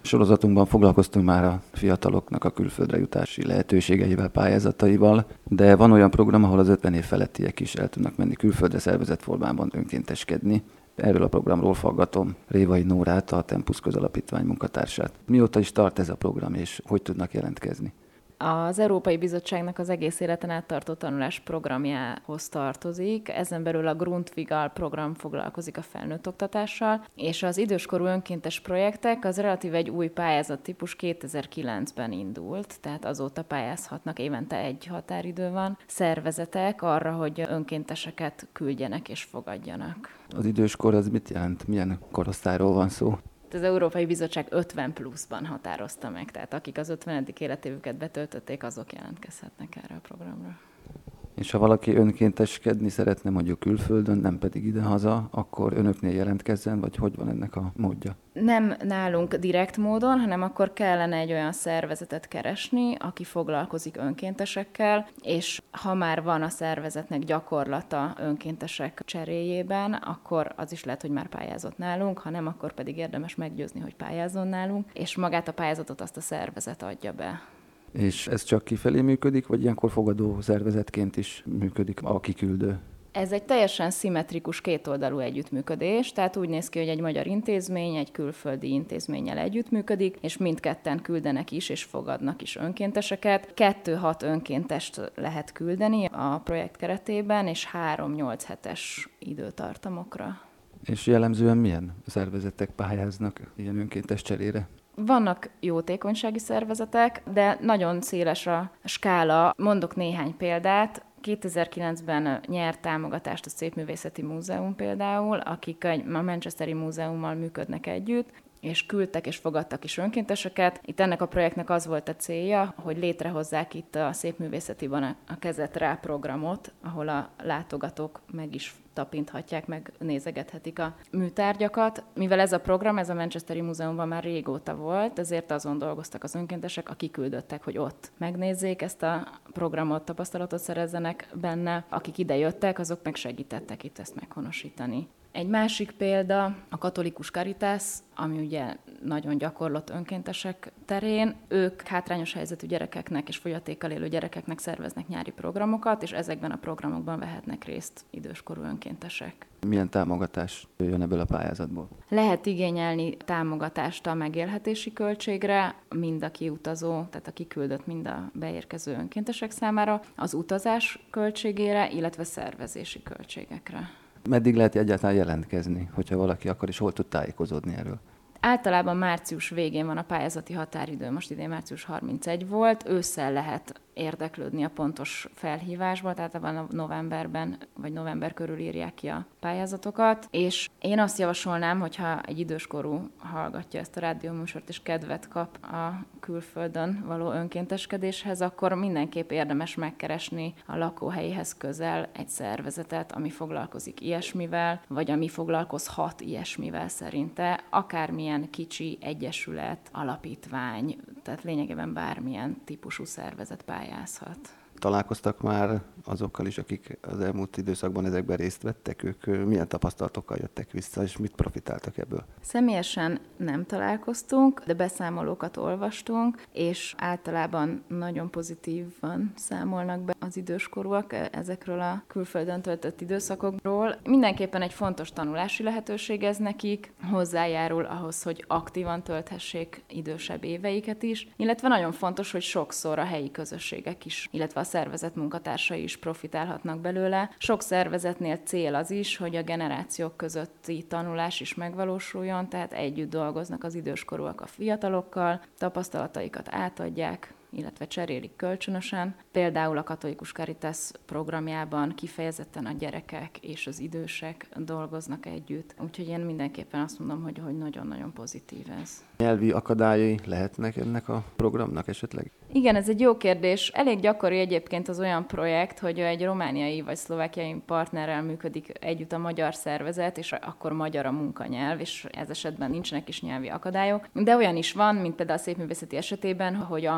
Sorozatunkban foglalkoztunk már a fiataloknak a külföldre jutási lehetőségeivel, pályázataival, de van olyan program, ahol az 50 év felettiek is el tudnak menni külföldre szervezett formában önkénteskedni. Erről a programról faggatom Révai Nórát, a Tempus Közalapítvány munkatársát. Mióta is tart ez a program, és hogy tudnak jelentkezni? Az Európai Bizottságnak az egész életen át tartó tanulás programjához tartozik. Ezen belül a Grundtvig program foglalkozik a felnőtt oktatással, és az időskorú önkéntes projektek az relatíve egy új pályázattípus 2009-ben indult, tehát azóta pályázhatnak, évente egy határidő van, szervezetek arra, hogy önkénteseket küldjenek és fogadjanak. Az időskor az mit jelent? Milyen korosztályról van szó? Az Európai Bizottság 50 pluszban határozta meg, tehát akik az 50. életévüket betöltötték, azok jelentkezhetnek erre a programra. És ha valaki önkénteskedni szeretne mondjuk külföldön, nem pedig idehaza, akkor önöknél jelentkezzen, vagy hogy van ennek a módja? Nem nálunk direkt módon, hanem akkor kellene egy olyan szervezetet keresni, aki foglalkozik önkéntesekkel, és ha már van a szervezetnek gyakorlata önkéntesek cseréjében, akkor az is lehet, hogy már pályázott nálunk, ha nem, akkor pedig érdemes meggyőzni, hogy pályázzon nálunk, és magát a pályázatot azt a szervezet adja be. És ez csak kifelé működik, vagy ilyenkor fogadó szervezetként is működik a kiküldő? Ez egy teljesen szimmetrikus kétoldalú együttműködés, tehát úgy néz ki, hogy egy magyar intézmény egy külföldi intézménnyel együttműködik, és mindketten küldenek is, és fogadnak is önkénteseket. 2-6 önkéntest lehet küldeni a projekt keretében, és 3-8 hetes időtartamokra. És jellemzően milyen szervezetek pályáznak ilyen önkéntes cserére? Vannak jótékonysági szervezetek, de nagyon széles a skála. Mondok néhány példát. 2009-ben nyert támogatást a Szépművészeti Múzeum például, akik a Manchesteri Múzeummal működnek együtt, és küldtek és fogadtak is önkénteseket. Itt ennek a projektnek az volt a célja, hogy létrehozzák itt a Szépművészetiban a Kezet rá programot, ahol a látogatók meg is tapinthatják, meg nézegethetik a műtárgyakat. Mivel ez a program, ez a Manchesteri Múzeumban már régóta volt, ezért azon dolgoztak az önkéntesek, akik küldöttek, hogy ott megnézzék ezt a programot, tapasztalatot szerezzenek benne. Akik ide jöttek, azok meg segítettek itt ezt meghonosítani. Egy másik példa a Katolikus Caritas, ami ugye nagyon gyakorlott önkéntesek terén. Ők hátrányos helyzetű gyerekeknek és fogyatékkal élő gyerekeknek szerveznek nyári programokat, és ezekben a programokban vehetnek részt időskorú önkéntesek. Milyen támogatás jön ebből a pályázatból? Lehet igényelni támogatást a megélhetési költségre, mind a kiutazó, tehát a kiküldött, mind a beérkező önkéntesek számára, az utazás költségére, illetve szervezési költségekre. Meddig lehet egyáltalán jelentkezni, hogyha valaki akar, és hol tud tájékozódni erről? Általában március végén van a pályázati határidő, most idén március 31 volt, ősszel lehet érdeklődni a pontos felhívásba, tehát a novemberben, vagy november körül írják ki a pályázatokat, és én azt javasolnám, hogyha egy időskorú hallgatja ezt a rádióműsort, és kedvet kap a külföldön való önkénteskedéshez, akkor mindenképp érdemes megkeresni a lakóhelyéhez közel egy szervezetet, ami foglalkozik ilyesmivel, vagy ami foglalkozhat ilyesmivel szerinte, akármilyen kicsi egyesület, alapítvány, tehát lényegében bármilyen típusú szervezet pályázhat. Találkoztak már azokkal is, akik az elmúlt időszakban ezekben részt vettek? Ők milyen tapasztalatokkal jöttek vissza, és mit profitáltak ebből? Személyesen nem találkoztunk, de beszámolókat olvastunk, és általában nagyon pozitívan számolnak be az időskorúak ezekről a külföldön töltött időszakokról. Mindenképpen egy fontos tanulási lehetőség ez nekik, hozzájárul ahhoz, hogy aktívan tölthessék idősebb éveiket is, illetve nagyon fontos, hogy sokszor a helyi közösségek is, illetve a szervezet munkatársai is profitálhatnak belőle. Sok szervezetnél cél az is, hogy a generációk közötti tanulás is megvalósuljon, tehát együtt dolgoznak az időskorúak a fiatalokkal, tapasztalataikat átadják, illetve cserélik kölcsönösen. Például a Katolikus Caritas programjában kifejezetten a gyerekek és az idősek dolgoznak együtt. Úgyhogy én mindenképpen azt mondom, hogy nagyon-nagyon pozitív ez. Nyelvi akadályai lehetnek ennek a programnak esetleg? Igen, ez egy jó kérdés. Elég gyakori egyébként az olyan projekt, hogy egy romániai vagy szlovákiai partnerrel működik együtt a magyar szervezet, és akkor magyar a munkanyelv, és ez esetben nincsenek is nyelvi akadályok. De olyan is van, mint például a szépművészeti esetében, hogy angol nyelv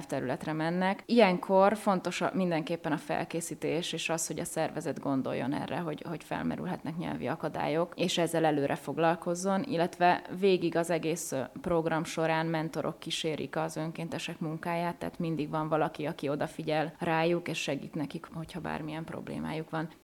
nyelvterületre mennek. Ilyenkor fontos mindenképpen a felkészítés, és az, hogy a szervezet gondoljon erre, hogy felmerülhetnek nyelvi akadályok, és ezzel előre foglalkozzon, illetve végig az egész program során mentorok kísérik az önkéntesek munkáját, tehát mindig van valaki, aki odafigyel rájuk, és segít nekik, hogyha bármilyen problémájuk van.